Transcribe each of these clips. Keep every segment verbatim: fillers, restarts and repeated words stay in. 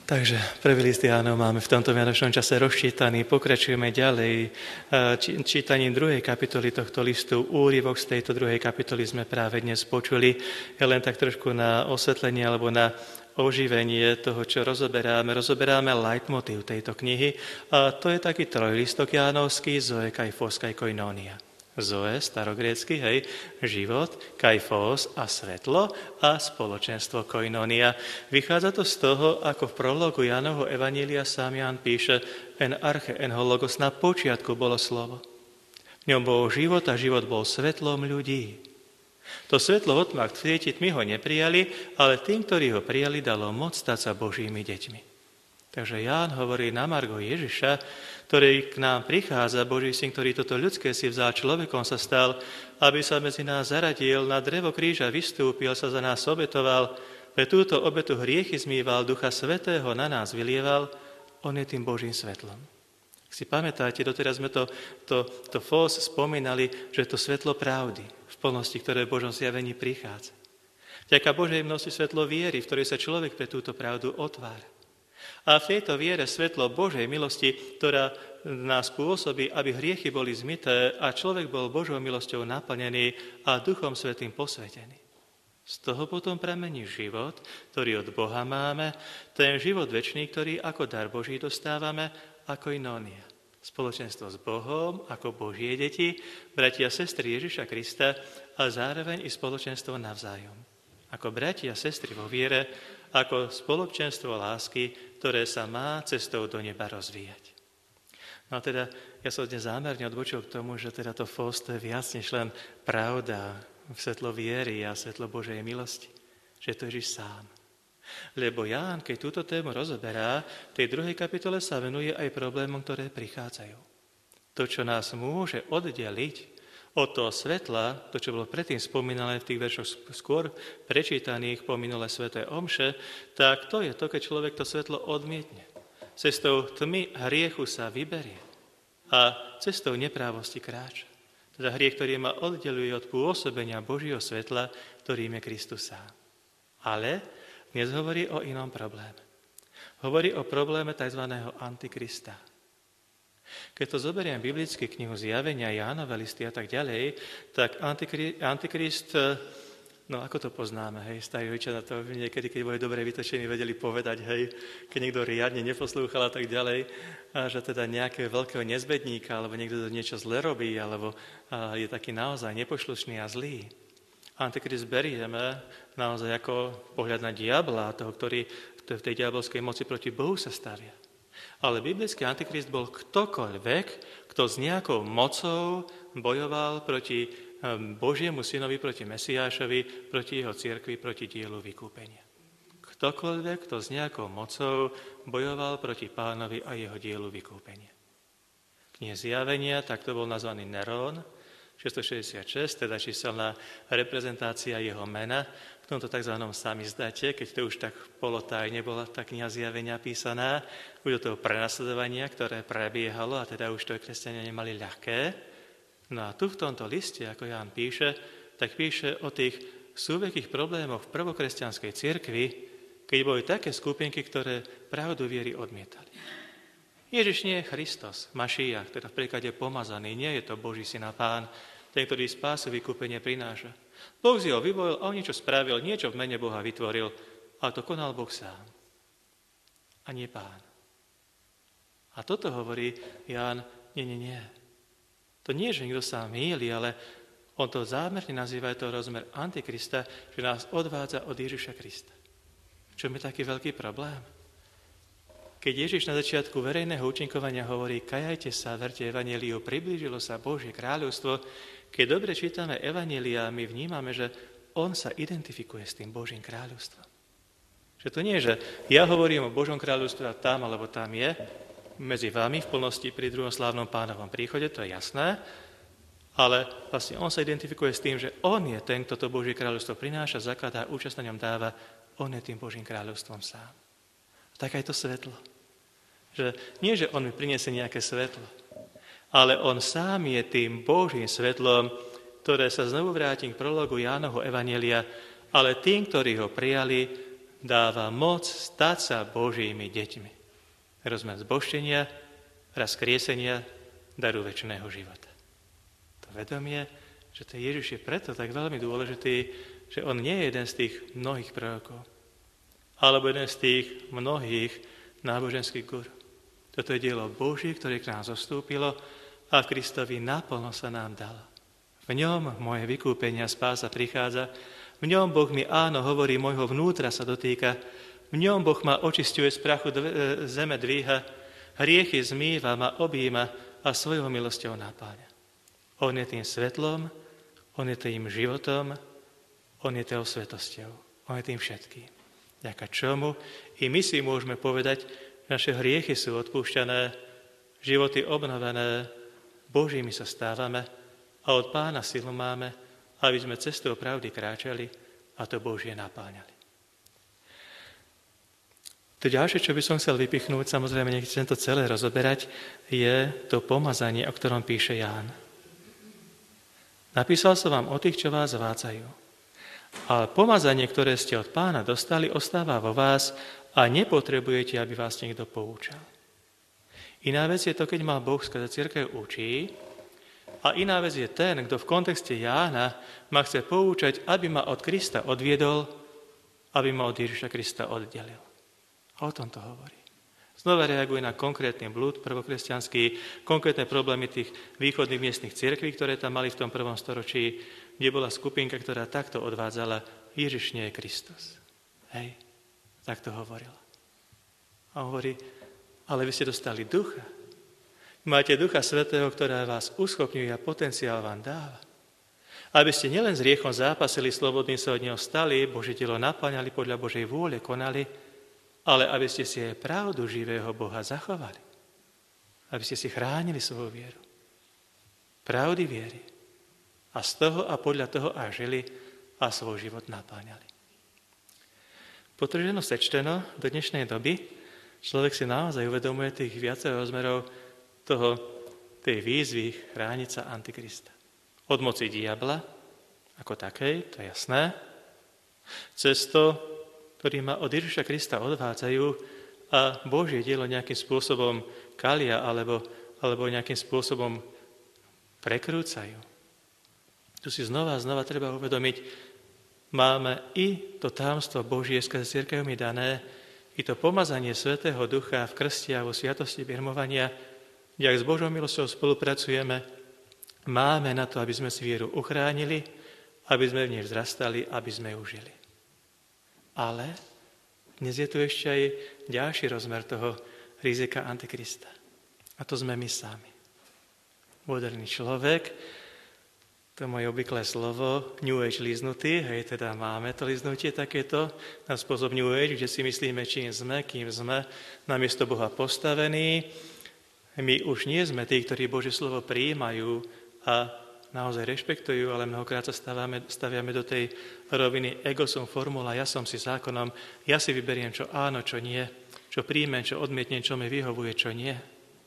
Takže prvý list Jánov máme v tomto vianočnom čase rozčítaný. Pokračujeme ďalej čítaním druhej kapitoly tohto listu. Úryvok z tejto druhej kapitoly sme práve dnes počuli. Je len tak trošku na osvetlenie alebo na oživenie toho, čo rozoberáme. Rozoberáme leitmotív tejto knihy. A to je taký trojlistok jánovský, Zoe, Kaifos, Koinonia. Zoe, starogrécky, hej, život, kaifos a svetlo a spoločenstvo koinonia. Vychádza to z toho, ako v prologu Jánovho evanília sám Ján píše en arche, en hologos, na počiatku bolo slovo. V ňom bol život a život bol svetlom ľudí. To svetlo v tmách svietiť my ho neprijali, ale tým, ktorí ho prijali, dalo moc stať sa Božími deťmi. Takže Ján hovorí na margo Ježiša, ktorý k nám prichádza, Boží syn, ktorý toto ľudské si vzal, človekom sa stal, aby sa medzi nás zaradil, na drevo kríža vystúpil, sa za nás obetoval, pre túto obetu hriechy zmýval, Ducha Svätého na nás vylieval, on je tým Božím svetlom. Ak si pamätáte, doteraz sme to, to, to fós spomínali, že je to svetlo pravdy, v plnosti, ktoré v Božom zjavení prichádza. Vďaka Božej milosti svetlo viery, v ktorej sa človek pre túto pravdu otvára. A v tejto viere svetlo Božej milosti, ktorá nás pôsobí, aby hriechy boli zmyté a človek bol Božou milosťou naplnený a Duchom Svätým posvetený. Z toho potom pramení život, ktorý od Boha máme, ten život večný, ktorý ako dar Boží dostávame, ako inonia. Spoločenstvo s Bohom, ako Božie deti, bratia a sestry Ježiša Krista a zároveň i spoločenstvo navzájom. Ako bratia a sestry vo viere, ako spoločenstvo lásky, ktoré sa má cestou do neba rozvíjať. No a teda, ja som dnes zámerne odbočil k tomu, že teda to fós je viac než len pravda, svetlo viery a svetlo Božej milosti. Že to Ježiš sám. Lebo Ján, keď túto tému rozoberá, v tej druhej kapitole sa venuje aj problémom, ktoré prichádzajú. To, čo nás môže oddeliť od toho svetla, to, čo bolo predtým spomínané v tých veršoch skôr prečítaných po minulé sväté omše, tak to je to, keď človek to svetlo odmietne. Cestou tmy hriechu sa vyberie a cestou neprávosti kráča. Teda hriech, ktorý ma oddeluje od pôsobenia Božieho svetla, ktorým je Kristus sám. Ale dnes hovorí o inom probléme. Hovorí o probléme tzv. Antikrista. Keď to zoberiem biblicky knihu Zjavenia, Jánove listy a tak ďalej, tak antikri, Antikrist, no ako to poznáme, hej, stajoviča na to niekedy, keď boli dobre vytočení, vedeli povedať, hej, keď niekto riadne neposlúchal a tak ďalej, a že teda nejakého veľkého nezbedníka, alebo niekto to niečo zle robí, alebo je taký naozaj nepošlušný a zlý. Antikrist berieme naozaj ako pohľad na diabla, toho, ktorý v tej diabolskej moci proti Bohu sa stavia. Ale biblický antikrist bol ktokoľvek, kto s nejakou mocou bojoval proti Božiemu synovi, proti Mesiášovi, proti jeho cirkvi, proti dielu vykúpenia. Ktokoľvek, kto s nejakou mocou bojoval proti Pánovi a jeho dielu vykúpenia. Knihe Zjavenia, tak to bol nazvaný Nerón, šesťstošesťdesiatšesť, teda číselná reprezentácia jeho mena, v tomto tzv. Samizdate, keď to už tak polotajne bola tá kniha Zjavenia písaná, už do toho prenasledovania, ktoré prebiehalo, a teda už to kresťania nemali ľahké. No a tu v tomto liste, ako Ján píše, tak píše o tých súvekých problémoch v prvokresťanskej cirkvi, keď boli také skupinky, ktoré pravdu viery odmietali. Ježiš nie je Kristus, Mašíjach, teda v preklade pomazaný, nie je to Boží syn a Pán, ten, ktorý spásu vykúpenie prináša. Boh si ho vyvolil a on niečo spravil, niečo v mene Boha vytvoril, ale to konal Boh sám. A nie Pán. A toto hovorí Ján, nie, nie, nie. To nie, že niekto sa mýli, ale on to zámerne nazýva to rozmer Antikrista, že nás odvádza od Ježiša Krista. Čo je taký veľký problém? Keď Ježiš na začiatku verejného účinkovania hovorí, kajajte sa, verte evanjeliu, priblížilo sa Božie kráľovstvo, keď dobre čítame evanjelia, my vnímame, že on sa identifikuje s tým Božím kráľovstvom. Že to nie je, že ja hovorím o Božom kráľovstve a tam alebo tam je, medzi vami v plnosti pri druhom slávnom Pánovom príchode, to je jasné, ale vlastne on sa identifikuje s tým, že on je ten, kto to Božie kráľovstvo prináša, zakladá, účasť na ňom dáva, on je tým Božím kráľovstvom sám. A tak aj to svetlo. Že nie, že on mi priniesie nejaké svetlo, ale on sám je tým Božím svetlom, ktoré sa znovu vrátim k prologu Jánovho evanjelia, ale tým, ktorí ho prijali, dáva moc stať sa Božími deťmi. Rozmer zbožtenia, raz skriesenia, daru večného života. To vedomie, že ten Ježiš je preto tak veľmi dôležitý, že on nie je jeden z tých mnohých prorokov, alebo jeden z tých mnohých náboženských guru. Toto je dielo Boží, ktoré k nám zostúpilo a v Kristovi naplno sa nám dalo. V ňom moje vykúpenie a spása prichádza, v ňom Boh mi áno hovorí, môjho vnútra sa dotýka, v ňom Boh ma očisťuje z prachu dve, zeme dvíha, hriechy zmýva, ma objíma a svojou milosťou napáľa. On je tým svetlom, on je tým životom, on je tou svetosťou, on je tým všetkým. Vďaka čomu i my si môžeme povedať, naše hriechy sú odpúšťané, životy obnovené, Božími sa stávame a od Pána silu máme, aby sme cestou pravdy kráčali a to Božie napáňali. To ďalšie, čo by som chcel vypichnúť, samozrejme nechcem to celé rozoberať, je to pomazanie, o ktorom píše Ján. Napísal som vám o tých, čo vás zvádzajú. Ale pomazanie, ktoré ste od Pána dostali, ostáva vo vás a nepotrebujete, aby vás niekto poučal. Iná vec je to, keď má Boh skrze cirkev učí, a iná vec je ten, kto v kontexte Jána ma chce poučať, aby ma od Krista odviedol, aby ma od Ježiša Krista oddelil. A o tom to hovorí. Znova reaguje na konkrétny blúd prvokresťanský, konkrétne problémy tých východných miestnych cirkví, ktoré tam mali v tom prvom storočí, kde bola skupinka, ktorá takto odvádzala, Ježiš nie je Kristus. Hej, tak to hovorila. A hovorí, ale vy ste dostali ducha. Máte Ducha Svätého, ktorá vás uschopňuje a potenciál vám dáva. Aby ste nielen s riechom zápasili, slobodní sa od neho stali, Božie telo naplňali, podľa Božej vôle konali, ale aby ste si aj pravdu živého Boha zachovali. Aby ste si chránili svoju vieru. Pravdy viery. A z toho a podľa toho aj žili a svoj život naplňali. Potrženo sečteno do dnešnej doby človek si naozaj uvedomuje tých viacero rozmerov toho, tej výzvy chrániť sa Antikrista. Od moci diabla, ako takej, to je jasné, cez to, ktorý ma od Ježiša Krista odvádzajú a Božie dielo nejakým spôsobom kalia alebo, alebo nejakým spôsobom prekrúcajú. Tu si znova a znova treba uvedomiť, máme i to tajomstvo Božie skrze cirkev mi dané, i to pomazanie Svätého Ducha v krste a vo sviatosti birmovania, jak s Božou milosťou spolupracujeme, máme na to, aby sme si vieru uchránili, aby sme v nej vzrastali, aby sme ju žili. Ale dnes je tu ešte aj ďalší rozmer toho rizika Antikrista. A to sme my sami. Moderný človek, to moje obvyklé slovo, New Age liznutý, hej, teda máme to liznutie takéto, na spôsob New Age, kde si myslíme, čím sme, kým sme, namiesto Boha postavení. My už nie sme tí, ktorí Božie slovo prijímajú a naozaj rešpektujú, ale mnohokrát sa staviame, staviame do tej roviny ego som formula, ja som si zákonom, ja si vyberiem, čo áno, čo nie, čo príjmem, čo odmietnem, čo mi vyhovuje, čo nie.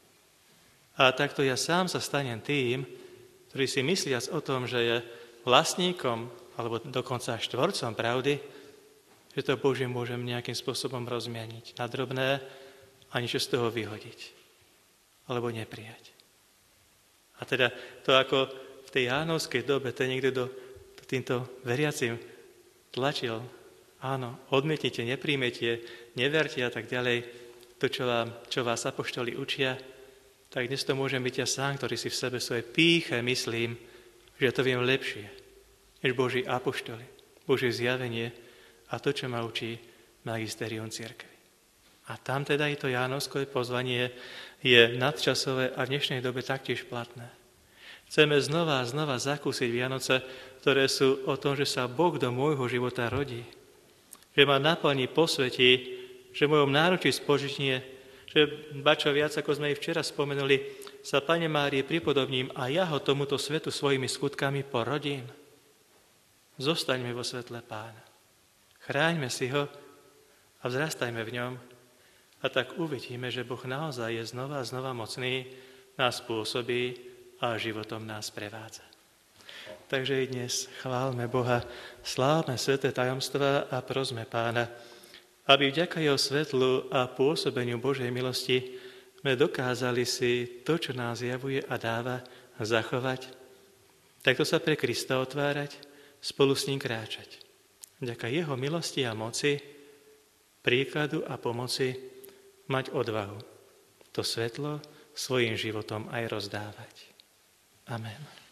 A takto ja sám sa stanem tým, ktorý si mysliac o tom, že je vlastníkom, alebo dokonca štvorcom pravdy, že to Božie môžem nejakým spôsobom rozmieniť na drobné a niečo z toho vyhodiť. Alebo neprijať. A teda to, ako v tej jánovskej dobe ten niekto do, do týmto veriacim tlačil, áno, odmietnite, nepríjmete, neverte a tak ďalej, to, čo, vám, čo vás apoštoli učia, tak dnes to môžem byť ja sám, ktorý si v sebe svoje pýche myslím, že to viem lepšie, než Boží apoštoli, Božie zjavenie a to, čo ma učí magisterium cirkvi. A tam teda i to jánovské pozvanie je nadčasové a v dnešnej dobe taktiež platné. Chceme znova a znova zakúsiť Vianoce, ktoré sú o tom, že sa Boh do môjho života rodí. Že ma naplní, posvetí, že v mojom náručí spožičnie, že bačo viac, ako sme i včera spomenuli, sa Pane Márie pripodobním a ja ho tomuto svetu svojimi skutkami porodím. Zostaňme vo svetle Pána. Chráňme si ho a vzrastajme v ňom. A tak uvidíme, že Boh naozaj je znova a znova mocný, nás pôsobí a životom nás prevádza. Takže i dnes chválme Boha, slávme sväté tajomstvá a prosme Pána, aby vďaka jeho svetlu a pôsobeniu Božej milosti sme dokázali si to, čo nás javuje a dáva, zachovať. Takto sa pre Krista otvárať, spolu s ním kráčať. Vďaka jeho milosti a moci, príkladu a pomoci mať odvahu to svetlo svojim životom aj rozdávať. Amen.